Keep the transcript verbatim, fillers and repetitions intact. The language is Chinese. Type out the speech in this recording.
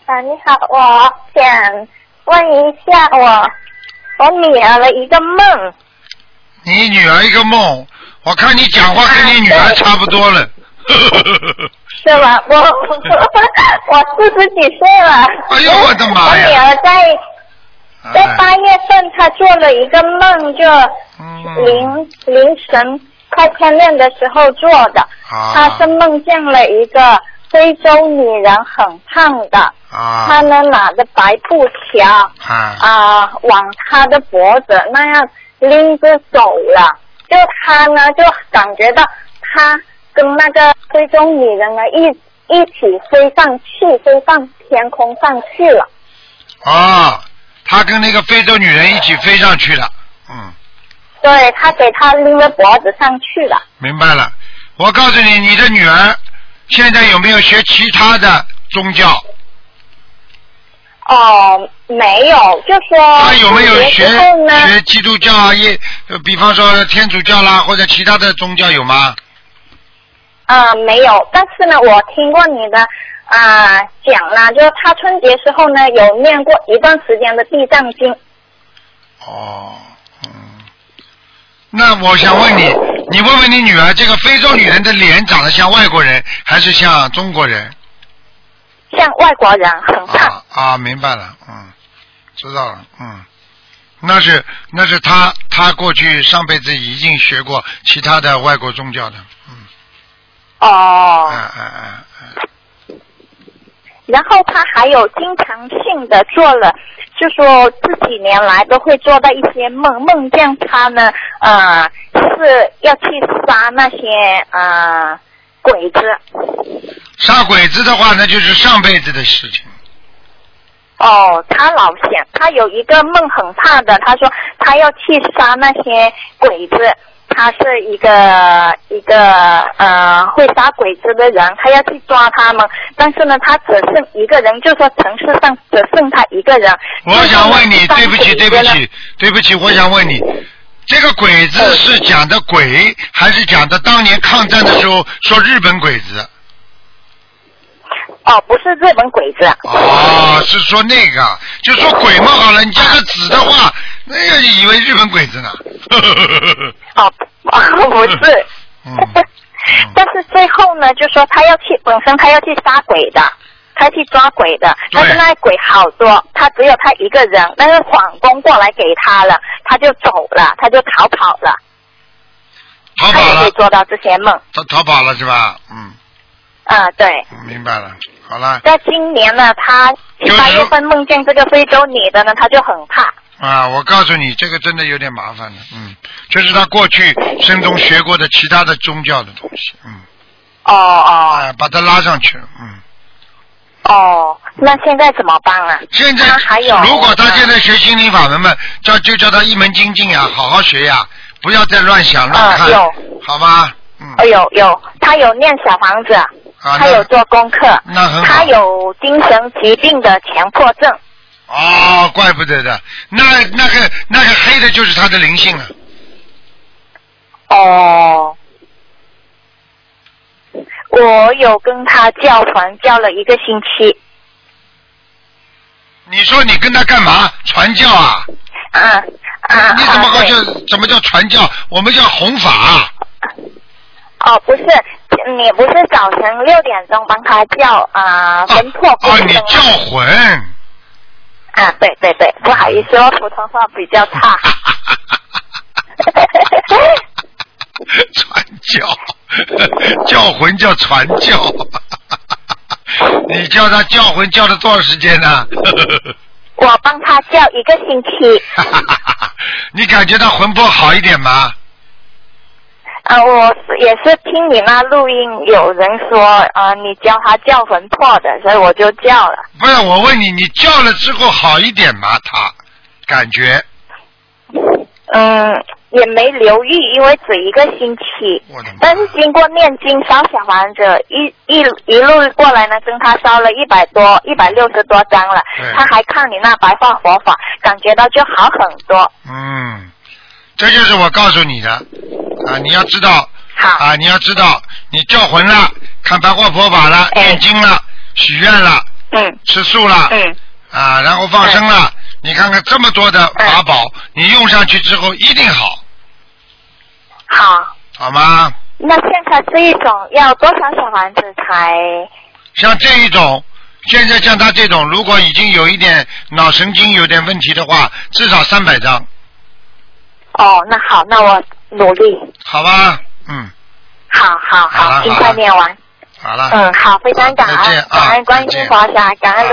啊，你好，我想问一下我我女儿的一个梦。 你女儿一个梦，我看你讲话跟你女儿差不多了。啊、 是吧？我我四十几岁了。 哎呦我的妈呀！ 我女儿在在八月份，她做了一个梦，就凌凌晨快天亮的时候做的。啊、她是梦见了一个非洲女人，很胖的。啊。她呢拿着白布条。啊。啊，往她的脖子那样拎着走了。就她呢，就感觉到她跟那个非洲女人呢一一起飞上去，飞上天空上去了。 啊，她跟那个非洲女人一起飞上去了。嗯。 对，她给她拎着脖子上去了。 明白了，我告诉你，你的女儿现在有没有学其他的宗教？ 哦，没有，就说她有没有学学基督教啊？也比方说天主教啦，或者其他的宗教有吗？ 啊、呃，没有，但是呢，我听过你的啊、呃、讲啦，就是他春节时候呢有念过一段时间的地藏经。 哦，嗯，那我想问你，你问问你女儿，这个非洲女人的脸长得像外国人还是像中国人？ 像外国人，很胖。 啊啊，明白了，嗯，知道了，嗯，那是那是他他过去上辈子已经学过其他的外国宗教的，嗯。 哦。 嗯嗯嗯嗯。 然后他还有经常性的做了，就说这几年来都会做到一些梦，梦见他呢，呃，是要去杀那些呃鬼子。 杀鬼子的话，那就是上辈子的事情。 哦，他老想，他有一个梦很怕的，他说他要去杀那些鬼子。他是一个一个呃会杀鬼子的人，他要去抓他们，但是呢，他只剩一个人，就说城市上只剩他一个人。 我想问你，对不起，对不起，对不起，我想问你，这个鬼子是讲的鬼，还是讲的当年抗战的时候说日本鬼子？ 哦，不是日本鬼子。 哦，是说那个，就说鬼嘛好了，你加个子的话，那个以为日本鬼子呢。 哦，不是。 嗯。 但是最后呢，就说他要去，本身他要去杀鬼的，他去抓鬼的，但是那鬼好多，他只有他一个人，那个皇宫过来给他了，他就走了，他就逃跑了。 逃跑了。 他也可以做到这些梦。 他逃跑了是吧？嗯。 啊，对。 明白了，好了。 在今年呢，他八月份梦见这个非洲女的呢，他就很怕。 啊，我告诉你，这个真的有点麻烦了，嗯，这是他过去生中学过的其他的宗教的东西，嗯。 哦哦。 哎，把他拉上去了，嗯。 哦，那现在怎么办啊？ 现在还有， 如果他现在学心灵法门嘛，叫就叫他一门精进呀，好好学呀，不要再乱想乱看， 嗯、有好吧？嗯。 哦，有有，他有念小房子。 啊、 他有做功课， 那很好。 他有精神疾病的强迫症。 哦，怪不得的，那那个那个黑的就是他的灵性了。 哦，我有跟他叫魂，叫了一个星期。 你说你跟他干嘛？传教啊？ 啊啊！ 你怎么好叫、啊、怎么叫传教？我们叫弘法、啊。 哦，不是。你不是早晨六点钟帮他叫啊魂魄归哦，你叫魂啊？对对对，不好意思，我普通话比较差。 传教，叫魂叫传教。你叫他叫魂叫了多少时间呢？ 我帮他叫一个星期。 你感觉到魂魄好一点吗？ 啊，我也是听你那录音，有人说啊，你教他叫魂魄的，所以我就叫了。 不是，我问你，你叫了之后好一点吗？他感觉？ 嗯，也没留意，因为只一个星期。但是经过念经烧小房子，一一一路过来呢，跟他烧了一百多、一百六十多张了。他还看你那白话佛法，感觉到就好很多。 嗯。这就是我告诉你的啊！你要知道啊！你要知道，你叫魂了，看白话佛法了，念经了，许愿了， 嗯， 吃素了， 嗯， 啊，然后放生了，你看看这么多的法宝，你用上去之后一定好， 好， 好吗？ 那现在这一种要多少小房子才？ 像这一种，现在像他这种，如果已经有一点脑神经有点问题的话，至少三百张。 哦，那好，那我努力。 好吧，嗯。 好好好，尽快念完。 好了。 嗯，好，非常感恩，感恩观音菩萨，感恩。